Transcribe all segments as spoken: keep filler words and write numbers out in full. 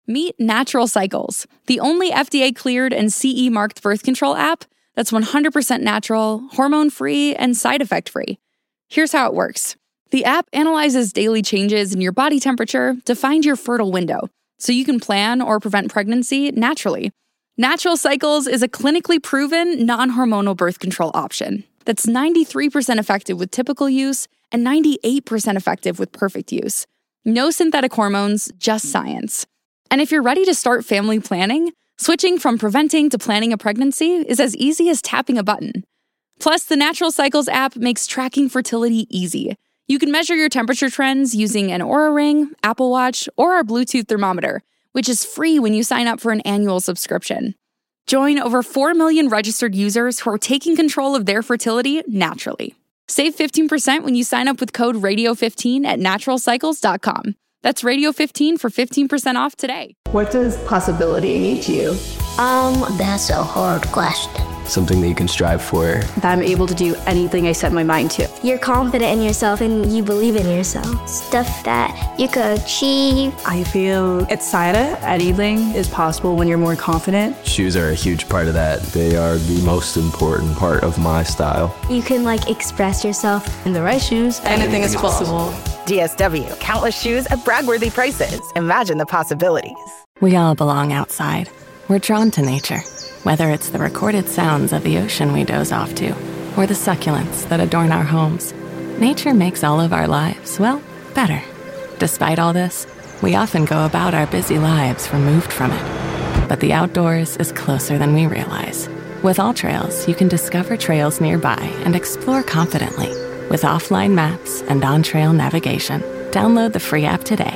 Meet Natural Cycles, the only F D A-cleared and C E-marked birth control app that's one hundred percent natural, hormone-free, and side effect-free. Here's how it works. The app analyzes daily changes in your body temperature to find your fertile window, so you can plan or prevent pregnancy naturally. Natural Cycles is a clinically proven, non-hormonal birth control option that's ninety-three percent effective with typical use and ninety-eight percent effective with perfect use. No synthetic hormones, just science. And if you're ready to start family planning, switching from preventing to planning a pregnancy is as easy as tapping a button. Plus, the Natural Cycles app makes tracking fertility easy. You can measure your temperature trends using an Oura Ring, Apple Watch, or our Bluetooth thermometer, which is free when you sign up for an annual subscription. Join over four million registered users who are taking control of their fertility naturally. Save fifteen percent when you sign up with code radio fifteen at natural cycles dot com. That's radio fifteen for fifteen percent off today. What does possibility mean to you? Um, that's a hard question. Something that you can strive for. That I'm able to do anything I set my mind to. You're confident in yourself and you believe in yourself. Stuff that you could achieve. I feel excited. Anything is possible when you're more confident. Shoes are a huge part of that. They are the most important part of my style. You can like express yourself. In the right shoes, anything, anything is possible. possible. D S W, countless shoes at brag-worthy prices. Imagine the possibilities. We all belong outside. We're drawn to nature. Whether it's the recorded sounds of the ocean we doze off to, or the succulents that adorn our homes, nature makes all of our lives, well, better. Despite all this, we often go about our busy lives removed from it. But the outdoors is closer than we realize. With AllTrails, you can discover trails nearby and explore confidently. With offline maps and on-trail navigation, download the free app today.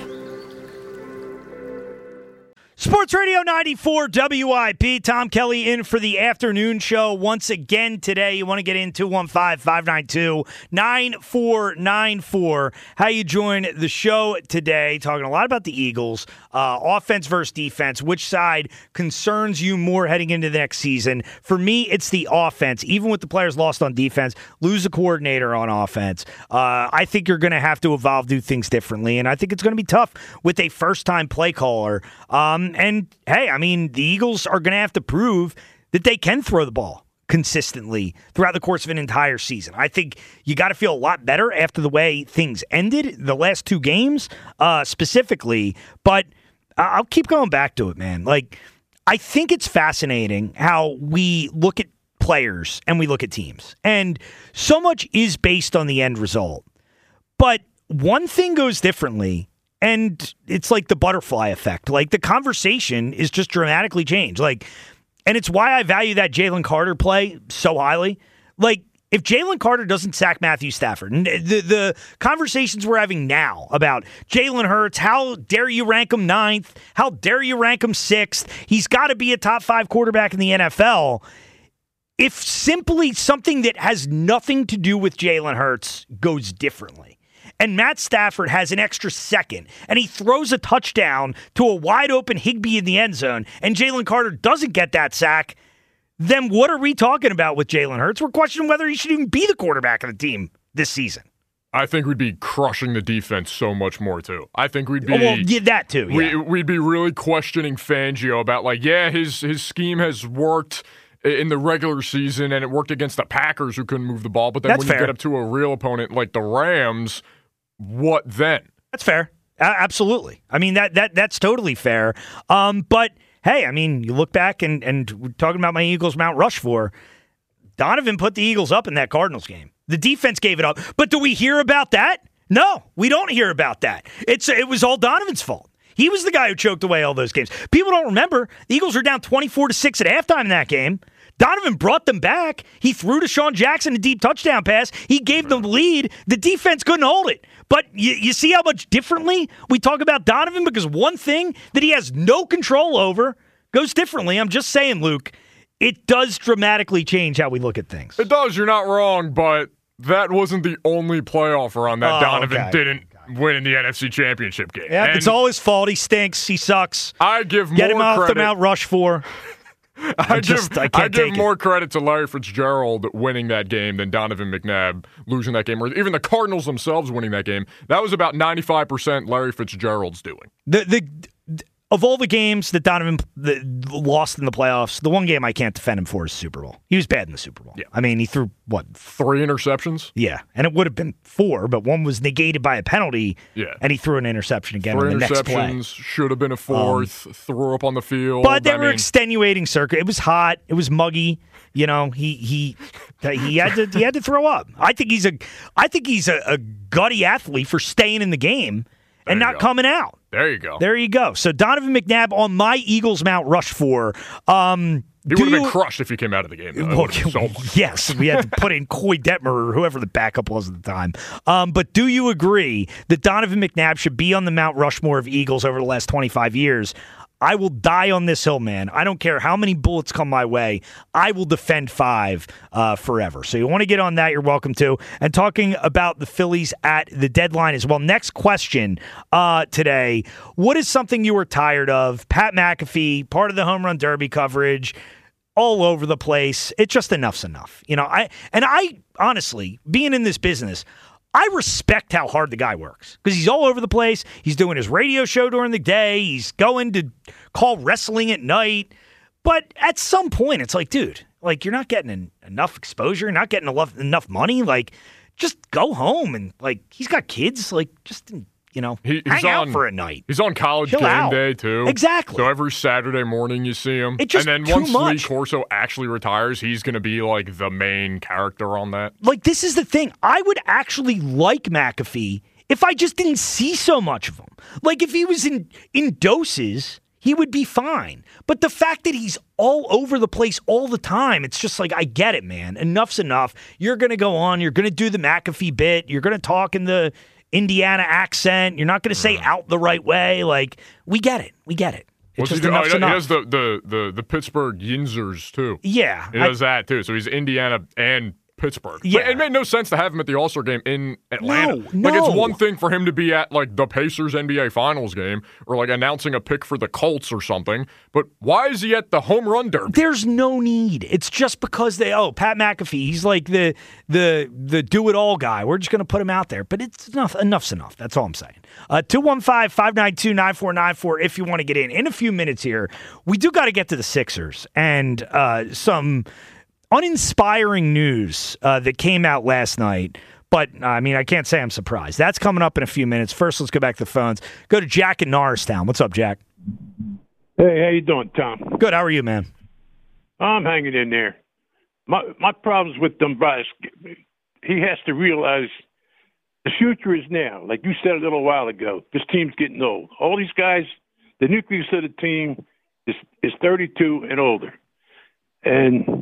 Sports Radio ninety-four W I P. Tom Kelly in for the afternoon show once again today. You want to get in two one five, five nine two, nine four nine four. How you join the show today? Talking a lot about the Eagles. Uh, offense versus defense. Which side concerns you more heading into the next season? For me, it's the offense. Even with the players lost on defense, lose a coordinator on offense. Uh, I think you're going to have to evolve, do things differently, and I think it's going to be tough with a first-time play caller. Um, And, hey, I mean, the Eagles are going to have to prove that they can throw the ball consistently throughout the course of an entire season. I think you got to feel a lot better after the way things ended, the last two games uh, specifically. But I'll keep going back to it, man. Like, I think it's fascinating how we look at players and we look at teams. And so much is based on the end result. But one thing goes differently. And it's like the butterfly effect. Like, the conversation is just dramatically changed. Like, and it's why I value that Jalen Carter play so highly. Like, if Jalen Carter doesn't sack Matthew Stafford, and the, the conversations we're having now about Jalen Hurts, how dare you rank him ninth? How dare you rank him sixth? He's got to be a top five quarterback in the N F L. If simply something that has nothing to do with Jalen Hurts goes differently, and Matt Stafford has an extra second, and he throws a touchdown to a wide-open Higbee in the end zone, and Jalen Carter doesn't get that sack, then what are we talking about with Jalen Hurts? We're questioning whether he should even be the quarterback of the team this season. I think we'd be crushing the defense so much more, too. I think we'd be... Well, yeah, that, too, yeah. We, we'd be really questioning Fangio about, like, yeah, his his scheme has worked in the regular season, and it worked against the Packers who couldn't move the ball, but then That's when fair. you get up to a real opponent like the Rams... What then? That's fair. A- absolutely. I mean, that that that's totally fair. Um, but, hey, I mean, you look back and, and we're talking about my Eagles Mount Rushmore. Donovan put the Eagles up in that Cardinals game. The defense gave it up. But do we hear about that? No, we don't hear about that. It's It was all Donovan's fault. He was the guy who choked away all those games. People don't remember. The Eagles were down twenty-four to six at halftime in that game. Donovan brought them back. He threw to Sean Jackson a deep touchdown pass. He gave them the lead. The defense couldn't hold it. But you, you see how much differently we talk about Donovan? Because one thing that he has no control over goes differently. I'm just saying, Luke, it does dramatically change how we look at things. It does. You're not wrong, but that wasn't the only playoff run that Oh, Donovan okay. didn't win in the N F C Championship game. Yeah, And it's all his fault. He stinks. He sucks. I give Get more him off credit. the Mount Rushmore. I just- give, I can't give take it. more credit to Larry Fitzgerald winning that game than Donovan McNabb losing that game, or even the Cardinals themselves winning that game. That was about ninety-five percent Larry Fitzgerald's doing. The the of all the games that Donovan the, lost in the playoffs, the one game I can't defend him for is Super Bowl. He was bad in the Super Bowl. Yeah. I mean, he threw, what? Three interceptions? Yeah, and it would have been four, but one was negated by a penalty, yeah. and he threw an interception again Three on the next play. interceptions, should have been a fourth, um, threw up on the field. But they I were mean, extenuating circuit. It was hot. It was muggy. You know, he he he had to he had to throw up. I think he's a I think he's a, a gutty athlete for staying in the game and not go. coming out. There you go. There you go. So Donovan McNabb on my Eagles Mount Rushmore. Um, he would have been crushed if he came out of the game. Though. Well, so yes, we had to put in Coy Detmer or whoever the backup was at the time. Um, but do you agree that Donovan McNabb should be on the Mount Rushmore of Eagles over the last twenty-five years? I will die on this hill, man. I don't care how many bullets come my way. I will defend five uh, forever. So you want to get on that, you're welcome to. And talking about the Phillies at the deadline as well. Next question uh, today. What is something you were tired of? Pat McAfee, part of the Home Run Derby coverage, all over the place. It's just enough's enough. You know, I and I honestly, being in this business, I respect how hard the guy works because he's all over the place. He's doing his radio show during the day. He's going to call wrestling at night. But at some point, it's like, dude, like you're not getting en- enough exposure. You're not getting enough, enough money. Like, just go home and like he's got kids. Like, just you know, he, hang he's out on, for a night. He's on College Chill Game out. Day too. Exactly. So every Saturday morning you see him. It's just and then too once much. Lee Corso actually retires, he's going to be like the main character on that. Like, this is the thing. I would actually like McAfee if I just didn't see so much of him. Like, if he was in, in doses, he would be fine. But the fact that he's all over the place all the time, it's just like, I get it, man. Enough's enough. You're going to go on. You're going to do the McAfee bit. You're going to talk in the Indiana accent. You're not going to say out the right way. Like, we get it. We get it. It's What's just he, do? enough's oh, he enough. does the, the, the, the Pittsburgh Yinzers, too. Yeah. He does I, that, too. So he's Indiana and Pittsburgh. Yeah. But it made no sense to have him at the All-Star game in Atlanta. No, like, no. it's one thing for him to be at, like, the Pacers N B A Finals game or, like, announcing a pick for the Colts or something. But why is he at the home run derby? There's no need. It's just because they, oh, Pat McAfee, he's like the the the do-it-all guy. We're just going to put him out there. But it's enough. Enough's enough. That's all I'm saying. Uh, two one five, five nine two, nine four nine four if you want to get in. In a few minutes here, we do got to get to the Sixers and uh, some uninspiring news uh, that came out last night. But, I mean, I can't say I'm surprised. That's coming up in a few minutes. First, let's go back to the phones. Go to Jack in Norristown. What's up, Jack? Hey, how you doing, Tom? Good. How are you, man? I'm hanging in there. My my problems with Dombrowski, he has to realize the future is now. Like you said a little while ago, this team's getting old. All these guys, the nucleus of the team is is thirty-two and older. And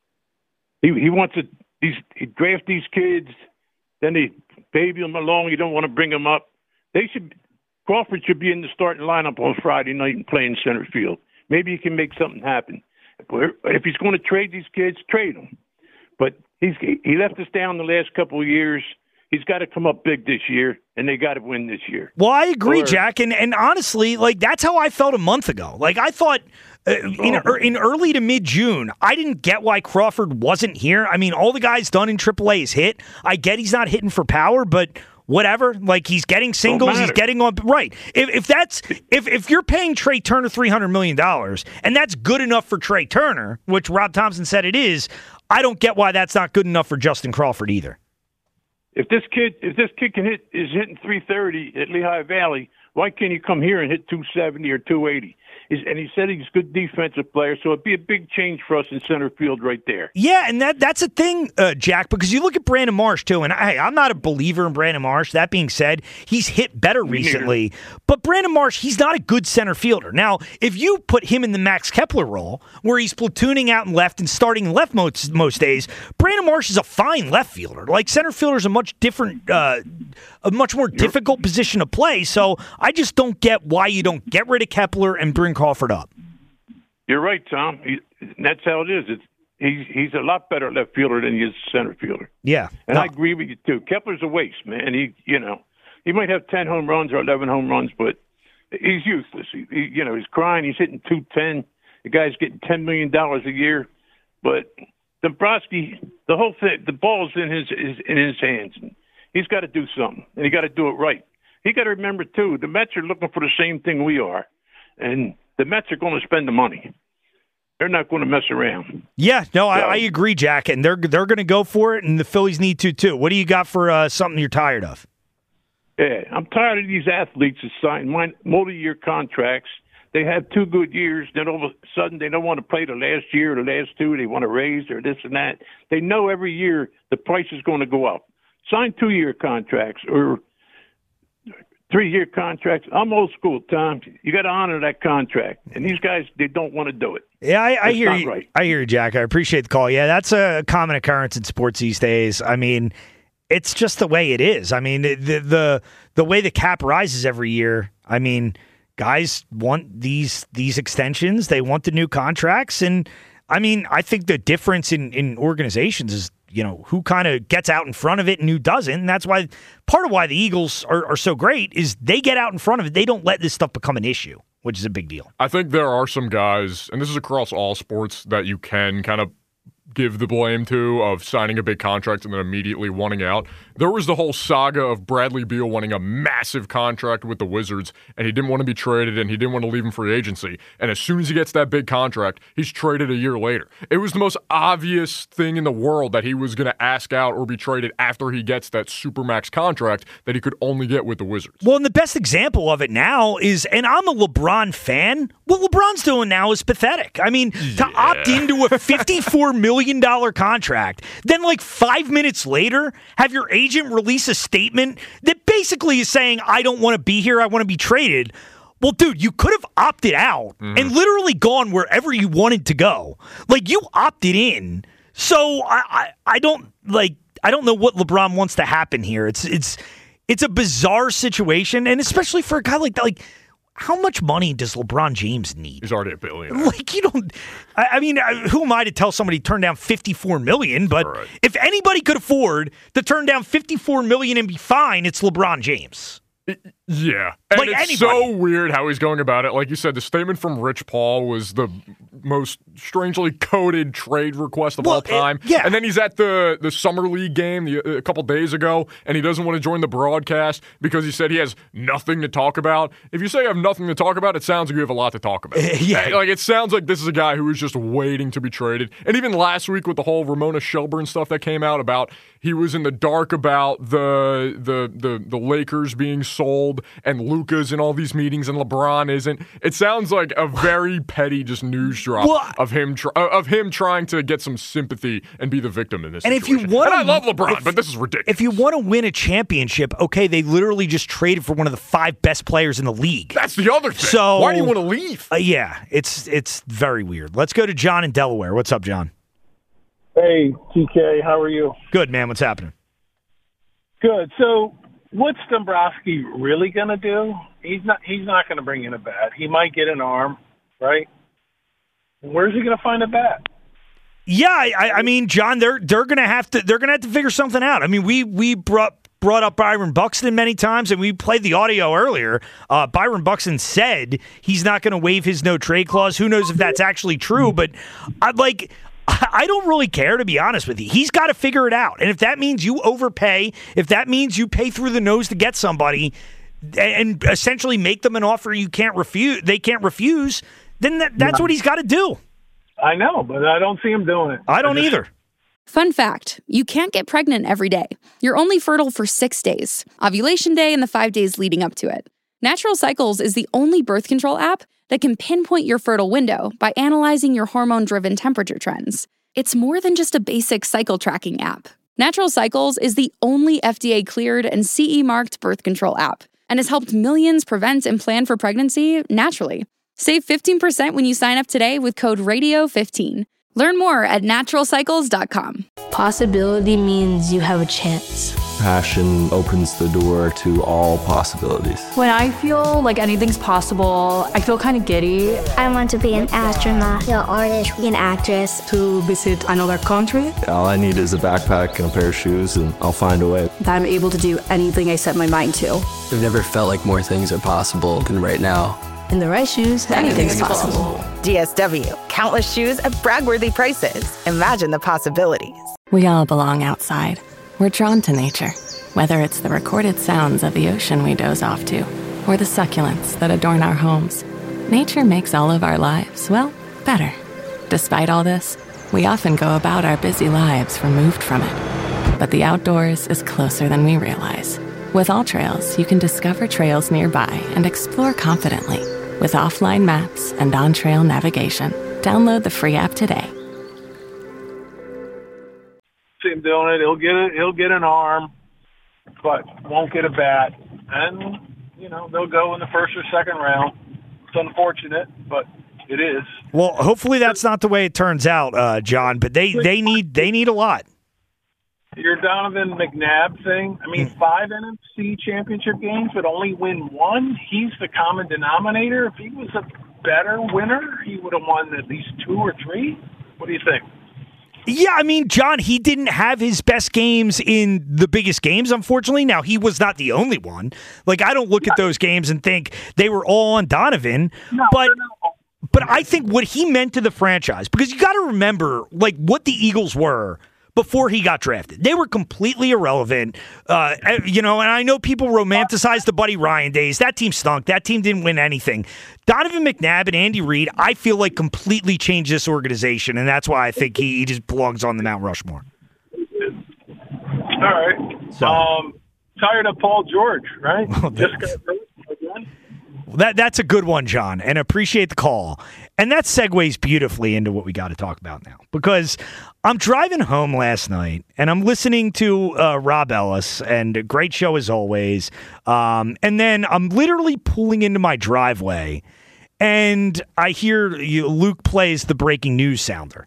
he he wants to these he draft these kids, then they baby them along. You don't want to bring them up. They should Crawford should be in the starting lineup on Friday night and play in center field. Maybe he can make something happen. If he's going to trade these kids, trade them. But he's he left us down the last couple of years. He's got to come up big this year, and they got to win this year. Well, I agree, or, Jack, and and honestly, like that's how I felt a month ago. Like I thought uh, in Oh. in early to mid June, I didn't get why Crawford wasn't here. I mean, all the guys done in triple A is hit. I get he's not hitting for power, but whatever. Like he's getting singles, he's getting on right. If if that's if if you're paying Trey Turner three hundred million dollars, and that's good enough for Trey Turner, which Rob Thompson said it is, I don't get why that's not good enough for Justin Crawford either. If this kid, if this kid can hit is hitting three thirty at Lehigh Valley, why can't he come here and hit two seventy or two eighty? He's, and he said he's a good defensive player, so it'd be a big change for us in center field right there. Yeah, and that that's a thing, uh, Jack, because you look at Brandon Marsh, too, and hey, I'm not a believer in Brandon Marsh. That being said, he's hit better Me recently. But Brandon Marsh, he's not a good center fielder. Now, if you put him in the Max Kepler role, where he's platooning out and left and starting left most, most days, Brandon Marsh is a fine left fielder. Like, center fielder is a much different, uh, a much more difficult position to play, so I just don't get why you don't get rid of Kepler and bring Crawford up. You're right, Tom. He, that's how it is. It's, he's he's a lot better left fielder than he is center fielder. Yeah, and no. I agree with you too. Kepler's a waste, man. He you know he might have ten home runs or eleven home runs, but he's useless. He, he, you know he's crying. He's hitting two ten. The guy's getting ten million dollars a year, but Dombrowski, the whole thing, the ball's in his is in his hands. He's got to do something, and he got to do it right. He got to remember too, the Mets are looking for the same thing we are. and the Mets are going to spend the money. They're not going to mess around. Yeah, no, so, I, I agree, Jack, and they're they're going to go for it, and the Phillies need to too. What do you got for uh, something you're tired of? Yeah, I'm tired of these athletes that sign multi-year contracts. They have two good years, then all of a sudden they don't want to play the last year or the last two. They want to raise or this and that. They know every year the price is going to go up. Sign two-year contracts or three-year contracts. I'm old school, Tom. You got to honor that contract. And these guys, they don't want to do it. Yeah, I, I hear you. Right. I hear you, Jack. I appreciate the call. Yeah, that's a common occurrence in sports these days. I mean, it's just the way it is. I mean, the the the way the cap rises every year. I mean, guys want these these extensions. They want the new contracts. And, I mean, I think the difference in, in organizations is, you know, who kind of gets out in front of it and who doesn't. And that's why part of why the Eagles are, are so great is they get out in front of it. They don't let this stuff become an issue, which is a big deal. I think there are some guys, and this is across all sports, that you can kind of give the blame to of signing a big contract and then immediately wanting out. There was the whole saga of Bradley Beal wanting a massive contract with the Wizards, and he didn't want to be traded, and he didn't want to leave him free agency. And as soon as he gets that big contract, he's traded a year later. It was the most obvious thing in the world that he was going to ask out or be traded after he gets that supermax contract that he could only get with the Wizards. Well, and the best example of it now is, and I'm a LeBron fan, what LeBron's doing now is pathetic. I mean, yeah. to opt into a fifty-four million dollars contract, then like five minutes later, have your agent release a statement that basically is saying, I don't want to be here, I want to be traded. Well, dude, you could have opted out mm-hmm. and literally gone wherever you wanted to go. Like, you opted in. So I, I, I don't like I don't know what LeBron wants to happen here. It's it's it's a bizarre situation, and especially for a guy like that, like, how much money does LeBron James need? He's already a billionaire. Like, you don't. I, I mean, who am I to tell somebody to turn down fifty-four million dollars? But right. if anybody could afford to turn down fifty-four million dollars and be fine, it's LeBron James. Yeah. And like it's anybody. so weird how he's going about it. Like you said, the statement from Rich Paul was the most strangely coded trade request of well, all time. It, yeah. And then he's at the, the Summer League game the, a couple days ago, and he doesn't want to join the broadcast because he said he has nothing to talk about. If you say you have nothing to talk about, it sounds like you have a lot to talk about. yeah. Like, it sounds like this is a guy who is just waiting to be traded. And even last week with the whole Ramona Shelburne stuff that came out about he was in the dark about the the the, the Lakers being sold and Luka's in all these meetings and LeBron isn't. It sounds like a very petty just news drop well, of him tr- of him trying to get some sympathy and be the victim in this and situation. If you want and I love LeBron, if, but this is ridiculous. If you want to win a championship, okay, they literally just traded for one of the five best players in the league. That's the other thing. So, why do you want to leave? Uh, yeah, it's it's very weird. Let's go to John in Delaware. What's up, John? Hey, T K, how are you? Good, man. What's happening? Good. So, what's Dombrowski really going to do? He's not. He's not going to bring in a bat. He might get an arm, right? Where's he going to find a bat? Yeah, I, I mean, John, they're they're going to have to they're going to have to figure something out. I mean, we we brought brought up Byron Buxton many times, and we played the audio earlier. Uh, Byron Buxton said he's not going to waive his no trade clause. Who knows if that's actually true? But I'd like. I don't really care, to be honest with you. He's got to figure it out. And if that means you overpay, if that means you pay through the nose to get somebody and essentially make them an offer you can't refuse, they can't refuse, then that, that's what he's got to do. I know, but I don't see him doing it. I don't I just, either. Fun fact, you can't get pregnant every day. You're only fertile for six days, ovulation day and the five days leading up to it. Natural Cycles is the only birth control app that can pinpoint your fertile window by analyzing your hormone-driven temperature trends. It's more than just a basic cycle tracking app. Natural Cycles is the only F D A-cleared and C E-marked birth control app and has helped millions prevent and plan for pregnancy naturally. Save fifteen percent when you sign up today with code radio fifteen. Learn more at natural cycles dot com. Possibility means you have a chance. Passion opens the door to all possibilities. When I feel like anything's possible, I feel kind of giddy. I want to be an astronaut, an artist, an actress. To visit another country. All I need is a backpack and a pair of shoes, and I'll find a way. That I'm able to do anything I set my mind to. I've never felt like more things are possible than right now. In the right shoes, anything's possible. D S W. Countless shoes at brag-worthy prices. Imagine the possibilities. We all belong outside. We're drawn to nature, whether it's the recorded sounds of the ocean we doze off to, or the succulents that adorn our homes. Nature makes all of our lives, well, better. Despite all this, we often go about our busy lives removed from it. But the outdoors is closer than we realize. With AllTrails, you can discover trails nearby and explore confidently with offline maps and on-trail navigation. Download the free app today. See him doing it. He'll get it. He'll get an arm, but won't get a bat. And you know they'll go in the first or second round. It's unfortunate, but it is. Well, hopefully that's not the way it turns out, uh, John. But they, they need they need a lot. Your Donovan McNabb thing. I mean, five N F C championship games, but only win one. He's the common denominator. If he was a better winner, he would have won at least two or three. What do you think? Yeah, I mean, John, he didn't have his best games in the biggest games, unfortunately. Now, he was not the only one. Like, I don't look at those games and think they were all on Donovan. No, but no. but I think what he meant to the franchise, because you got to remember, like, what the Eagles were before he got drafted. They were completely irrelevant. Uh, you know, and I know people romanticize the Buddy Ryan days. That team stunk. That team didn't win anything. Donovan McNabb and Andy Reid, I feel like completely changed this organization, and that's why I think he, he just belongs on the Mount Rushmore. All right. So. Um, tired of Paul George, right? Well, Just got hurt again. That that's a good one, John, and appreciate the call. And that segues beautifully into what we got to talk about now, because I'm driving home last night and I'm listening to uh, Rob Ellis, and a great show as always. Um, and then I'm literally pulling into my driveway, and I hear you, Luke plays the breaking news sounder,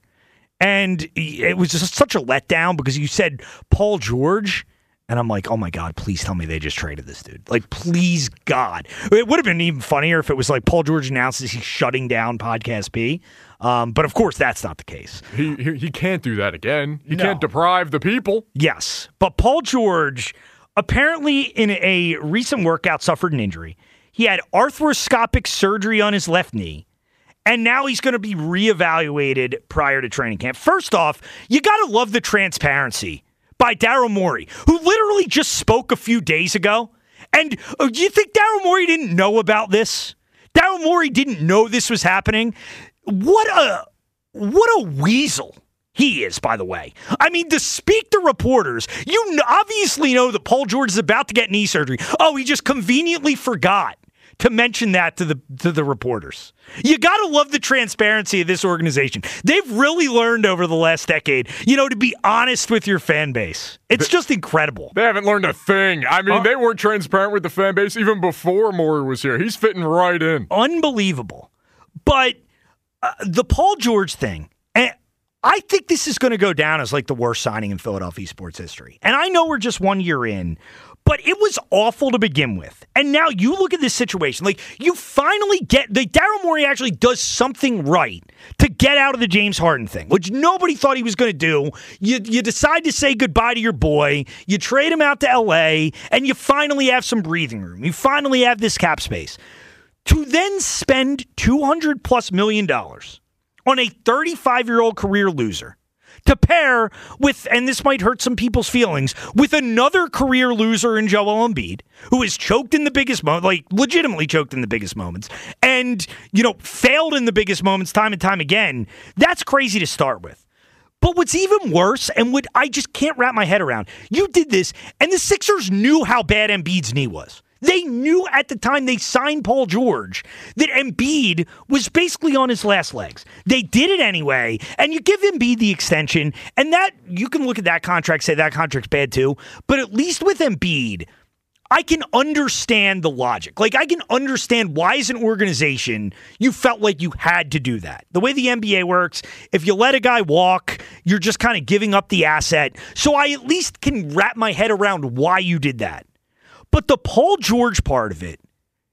and it was just such a letdown because you said Paul George. And I'm like, oh, my God, please tell me they just traded this dude. Like, please, God. It would have been even funnier if it was like Paul George announces he's shutting down Podcast P. Um, but, of course, that's not the case. He he, he can't do that again. He No. can't deprive the people. Yes. But Paul George, apparently in a recent workout, suffered an injury. He had arthroscopic surgery on his left knee. And now he's going to be reevaluated prior to training camp. First off, you got to love the transparency by Daryl Morey, who literally just spoke a few days ago. And uh, you think Daryl Morey didn't know about this? Daryl Morey didn't know this was happening? What a what a weasel he is, by the way. I mean, to speak to reporters, you n- obviously know that Paul George is about to get knee surgery. Oh, he just conveniently forgot to mention that to the to the reporters. You got to love the transparency of this organization. They've really learned over the last decade, you know, to be honest with your fan base. It's just incredible. They haven't learned a thing. I mean, Uh, they weren't transparent with the fan base even before Morey was here. He's fitting right in. Unbelievable. But uh, the Paul George thing, and I think this is going to go down as like the worst signing in Philadelphia sports history. And I know we're just one year in, but it was awful to begin with. And now you look at this situation. Like, you finally get... The Daryl Morey actually does something right to get out of the James Harden thing, which nobody thought he was going to do. You, you decide to say goodbye to your boy. You trade him out to L A, and you finally have some breathing room. You finally have this cap space. To then spend two hundred plus million dollars on a thirty-five-year-old career loser, to pair with, and this might hurt some people's feelings, with another career loser in Joel Embiid, who has choked in the biggest moments, like legitimately choked in the biggest moments, and, you know, failed in the biggest moments time and time again. That's crazy to start with. But what's even worse, and what I just can't wrap my head around, you did this, and the Sixers knew how bad Embiid's knee was. They knew at the time they signed Paul George that Embiid was basically on his last legs. They did it anyway, and you give Embiid the extension, and that you can look at that contract, say that contract's bad too, but at least with Embiid, I can understand the logic. Like, I can understand why as an organization you felt like you had to do that. The way the N B A works, if you let a guy walk, you're just kind of giving up the asset. So I at least can wrap my head around why you did that. But the Paul George part of it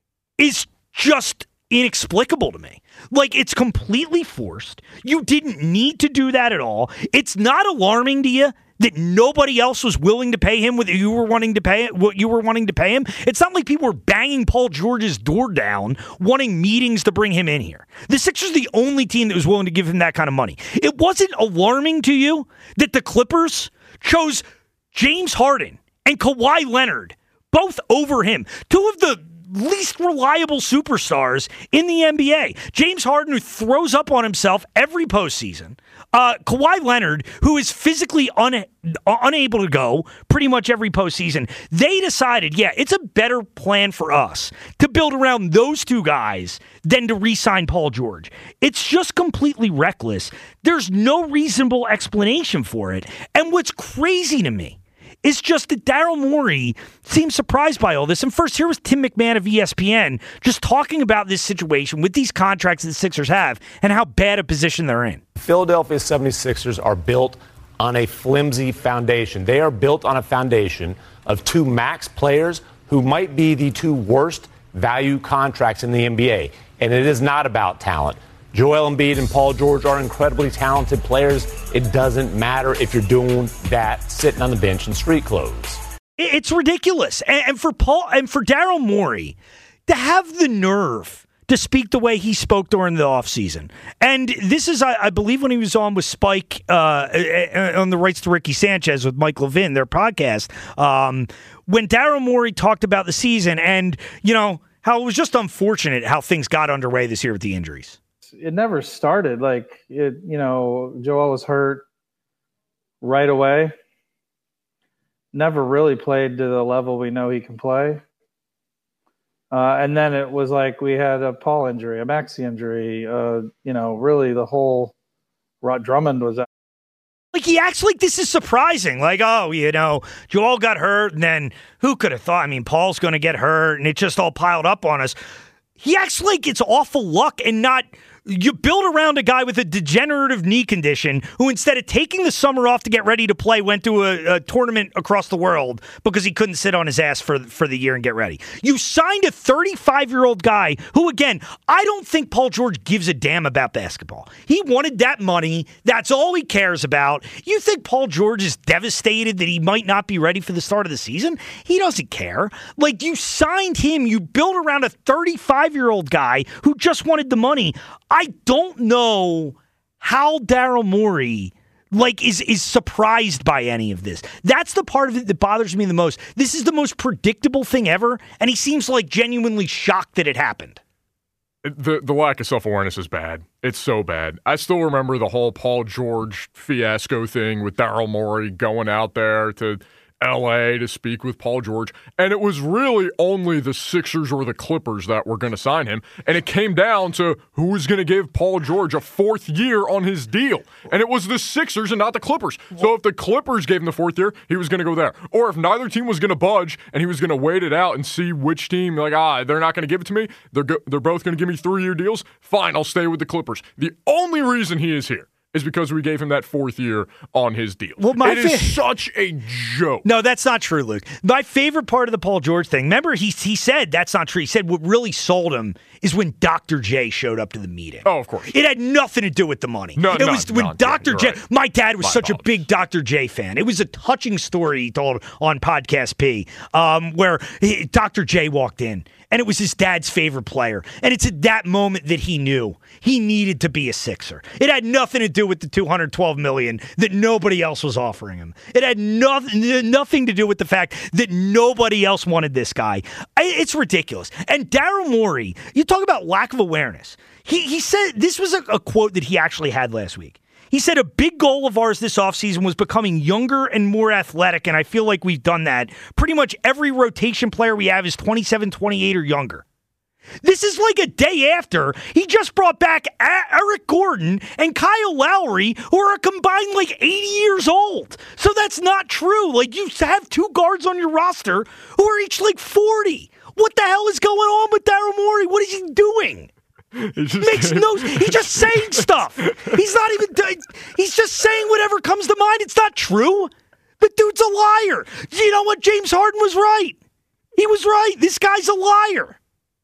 is just inexplicable to me. Like, it's completely forced. You didn't need to do that at all. It's not alarming to you that nobody else was willing to pay him what you were wanting to pay what you were wanting to pay him. It's not like people were banging Paul George's door down, wanting meetings to bring him in here. The Sixers are the only team that was willing to give him that kind of money. It wasn't alarming to you that the Clippers chose James Harden and Kawhi Leonard both over him. Two of the least reliable superstars in the N B A. James Harden, who throws up on himself every postseason. Uh, Kawhi Leonard, who is physically un- unable to go pretty much every postseason. They decided, yeah, it's a better plan for us to build around those two guys than to re-sign Paul George. It's just completely reckless. There's no reasonable explanation for it. And what's crazy to me is just that Daryl Morey seems surprised by all this. And first, here was Tim McMahon of E S P N just talking about this situation with these contracts that the Sixers have and how bad a position they're in. Philadelphia seventy-sixers are built on a flimsy foundation. They are built on a foundation of two max players who might be the two worst value contracts in the N B A. And it is not about talent. Joel Embiid and Paul George are incredibly talented players. It doesn't matter if you're doing that sitting on the bench in street clothes. It's ridiculous. And for Paul and for Daryl Morey to have the nerve to speak the way he spoke during the offseason. And this is, I, I believe, when he was on with Spike uh, on the Rights to Ricky Sanchez with Mike Levin, their podcast, um, when Daryl Morey talked about the season and, you know, how it was just unfortunate how things got underway this year with the injuries. It never started like it, you know, Joel was hurt right away. Never really played to the level we know he can play. Uh, and then it was like we had a Paul injury, a Maxey injury. Uh, you know, really the whole Rod Drummond was out. Like, he acts like this is surprising. Like, oh, you know, Joel got hurt, and then who could have thought? I mean, Paul's going to get hurt, and it just all piled up on us. He acts like it's awful luck and not... You build around a guy with a degenerative knee condition who, instead of taking the summer off to get ready to play, went to a, a tournament across the world because he couldn't sit on his ass for, for the year and get ready. You signed a thirty-five-year-old guy who, again, I don't think Paul George gives a damn about basketball. He wanted that money. That's all he cares about. You think Paul George is devastated that he might not be ready for the start of the season? He doesn't care. Like, you signed him. You built around a thirty-five-year-old guy who just wanted the money. I don't know how Daryl Morey like is is surprised by any of this. That's the part of it that bothers me the most. This is the most predictable thing ever, and he seems like genuinely shocked that it happened. The the lack of self-awareness is bad. It's so bad. I still remember the whole Paul George fiasco thing with Daryl Morey going out there to L A to speak with Paul George, and it was really only the Sixers or the Clippers that were going to sign him, and it came down to who was going to give Paul George a fourth year on his deal, and it was the Sixers and not the Clippers. So if the Clippers gave him the fourth year, he was going to go there. Or if neither team was going to budge and he was going to wait it out and see which team, like, ah, they're not going to give it to me, they're go- they're both going to give me three-year deals, fine, I'll stay with the Clippers. The only reason he is here is because we gave him that fourth year on his deal. Well, my it is fa- such a joke. No, that's not true, Luke. My favorite part of the Paul George thing, remember he he said that's not true. He said what really sold him is when Doctor J showed up to the meeting. Oh, of course. It had nothing to do with the money. No, it no, was when no, Doctor J. Right. My dad was my such apologies. a big Doctor J fan. It was a touching story he told on Podcast P, um, where he, Doctor J walked in. And it was his dad's favorite player. And it's at that moment that he knew he needed to be a Sixer. It had nothing to do with the two hundred twelve million dollars that nobody else was offering him. It had nothing, nothing to do with the fact that nobody else wanted this guy. It's ridiculous. And Daryl Morey, you talk about lack of awareness. He, he said, this was a, a quote that he actually had last week. He said, a big goal of ours this offseason was becoming younger and more athletic, and I feel like we've done that. Pretty much every rotation player we have is twenty-seven, twenty-eight or younger. This is like a day after he just brought back Eric Gordon and Kyle Lowry, who are a combined like eighty years old. So that's not true. Like, you have two guards on your roster who are each like forty. What the hell is going on with Daryl Morey? What is he doing? Just, Makes no. He's just saying stuff. He's not even. He's just saying whatever comes to mind. It's not true. The dude's a liar. You know what? James Harden was right. He was right. This guy's a liar.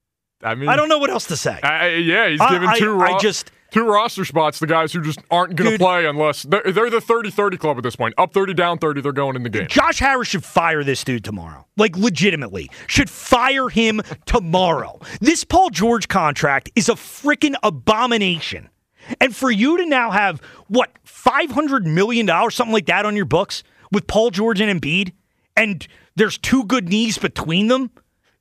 I mean, I don't know what else to say. I, yeah, he's I, given two. I, ro- I just. Two roster spots, the guys who just aren't going to play unless they're, they're the thirty thirty club at this point. Up thirty, down thirty, they're going in the game. Josh Harris should fire this dude tomorrow. Like, legitimately. Should fire him tomorrow. This Paul George contract is a freaking abomination. And for you to now have, what, five hundred million dollars, something like that on your books with Paul George and Embiid, and there's two good knees between them,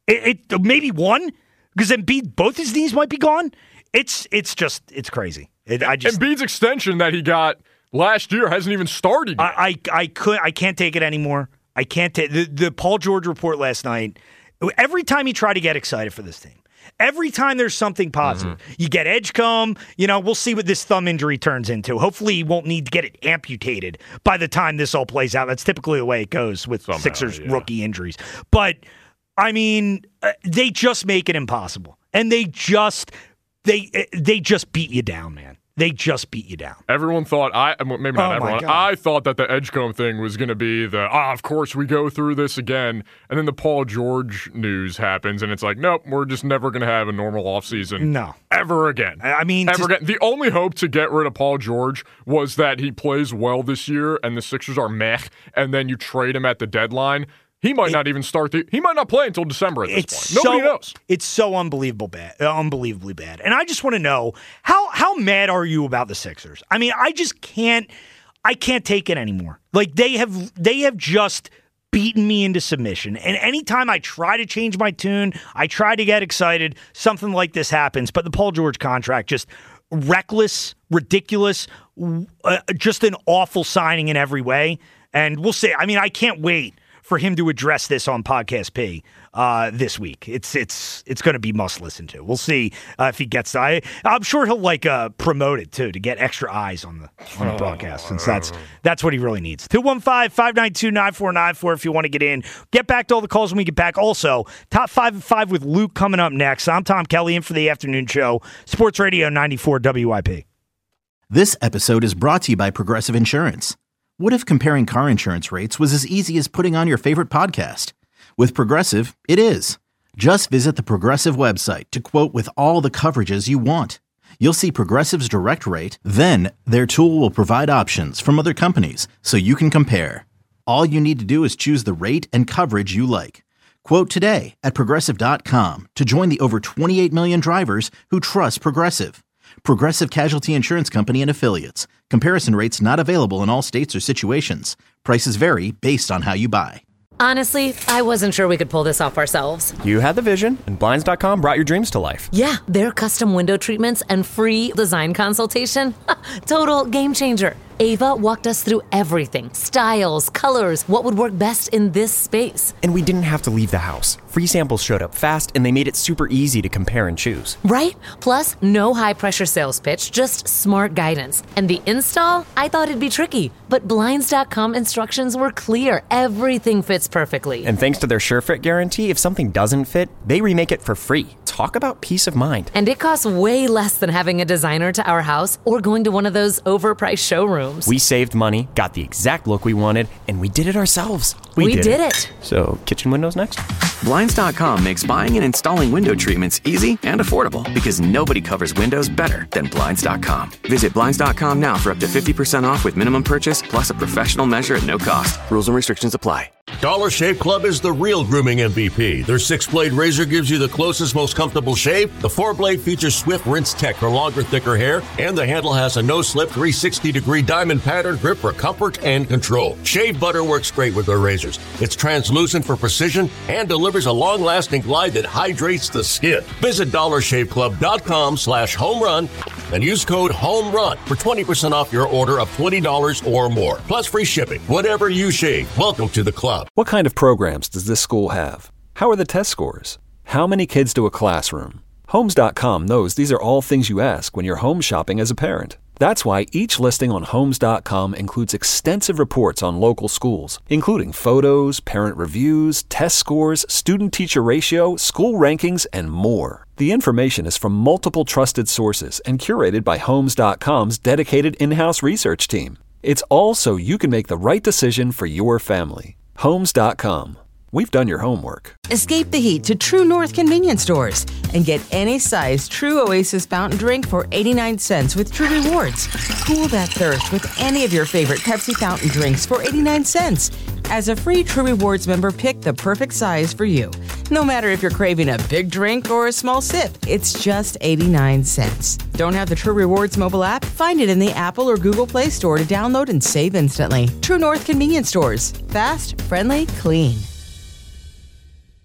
It, it maybe one because Embiid, both his knees might be gone. It's it's just it's crazy. It, I just Embiid's extension that he got last year hasn't even started yet. I, I I could I can't take it anymore. I can't take the the Paul George report last night. Every time you try to get excited for this team. Every time there's something positive, mm-hmm. you get Edgecombe, you know, we'll see what this thumb injury turns into. Hopefully he won't need to get it amputated by the time this all plays out. That's typically the way it goes with Somehow, Sixers yeah. rookie injuries. But, I mean, uh, they just make it impossible. And they just, they they just beat you down, man. They just beat you down. Everyone thought, I maybe not oh everyone, I thought that the Edgecombe thing was going to be the, ah, of course we go through this again. And then the Paul George news happens, and it's like, nope, we're just never going to have a normal offseason. No. Ever again. I mean, ever just, again. The only hope to get rid of Paul George was that he plays well this year, and the Sixers are meh, and then you trade him at the deadline. He might it, not even start the. He might not play until December at this point. Nobody so, knows. It's so unbelievable bad, uh, unbelievably bad. And I just want to know how how mad are you about the Sixers? I mean, I just can't. I can't take it anymore. Like they have, they have just beaten me into submission. And anytime I try to change my tune, I try to get excited, something like this happens. But the Paul George contract, just reckless, ridiculous, uh, just an awful signing in every way. And we'll see. I mean, I can't wait for him to address this on Podcast P uh, this week. It's it's it's going to be must listen to. We'll see uh, if he gets. I I'm sure he'll like uh, promote it too to get extra eyes on the on the broadcast, since that's that's what he really needs. two one five, five nine two, nine four nine four if you want to get in. Get back to all the calls when we get back. Also, top five and five with Luke coming up next. I'm Tom Kelly in for the afternoon show. Sports Radio ninety-four W I P. This episode is brought to you by Progressive Insurance. What if comparing car insurance rates was as easy as putting on your favorite podcast? With Progressive, it is. Just visit the Progressive website to quote with all the coverages you want. You'll see Progressive's direct rate, then their tool will provide options from other companies so you can compare. All you need to do is choose the rate and coverage you like. Quote today at Progressive dot com to join the over twenty-eight million drivers who trust Progressive. Progressive Casualty Insurance Company and Affiliates. Comparison rates not available in all states or situations. Prices vary based on how you buy. Honestly, I wasn't sure we could pull this off ourselves. You had the vision, and Blinds dot com brought your dreams to life. Yeah, their custom window treatments and free design consultation. Total game changer. Ava walked us through everything. Styles, colors, what would work best in this space. And we didn't have to leave the house. Free samples showed up fast, and they made it super easy to compare and choose. Right? Plus, no high-pressure sales pitch, just smart guidance. And the install? I thought it'd be tricky, but Blinds dot com instructions were clear. Everything fits perfectly. And thanks to their SureFit guarantee, if something doesn't fit, they remake it for free. Talk about peace of mind. And it costs way less than having a designer to our house or going to one of those overpriced showrooms. We saved money, got the exact look we wanted, and we did it ourselves. We, we did, did it. it. So, kitchen windows next? Blinds dot com makes buying and installing window treatments easy and affordable because nobody covers windows better than Blinds dot com. Visit Blinds dot com now for up to fifty percent off with minimum purchase plus a professional measure at no cost. Rules and restrictions apply. Dollar Shave Club is the real grooming M V P. Their six-blade razor gives you the closest, most comfortable shave. The four-blade features swift rinse tech for longer, thicker hair, and the handle has a no-slip three hundred sixty degree diamond pattern grip for comfort and control. Shave butter works great with their razors. It's translucent for precision and delivers a long-lasting glide that hydrates the skin. Visit dollar shave club dot com slash home run and use code HOMERUN for twenty percent off your order of twenty dollars or more. Plus free shipping. Whatever you shave, welcome to the club. What kind of programs does this school have? How are the test scores? How many kids to a classroom? Homes dot com knows these are all things you ask when you're home shopping as a parent. That's why each listing on Homes dot com includes extensive reports on local schools, including photos, parent reviews, test scores, student-teacher ratio, school rankings, and more. The information is from multiple trusted sources and curated by Homes dot com's dedicated in-house research team. It's all so you can make the right decision for your family. Homes dot com. We've done your homework. Escape the heat to True North convenience stores and get any size True Oasis fountain drink for eighty-nine cents with True Rewards. Cool that thirst with any of your favorite Pepsi fountain drinks for eighty-nine cents. As a free True Rewards member, pick the perfect size for you. No matter if you're craving a big drink or a small sip, it's just eighty-nine cents. Don't have the True Rewards mobile app? Find it in the Apple or Google Play Store to download and save instantly. True North convenience stores. Fast, friendly, clean.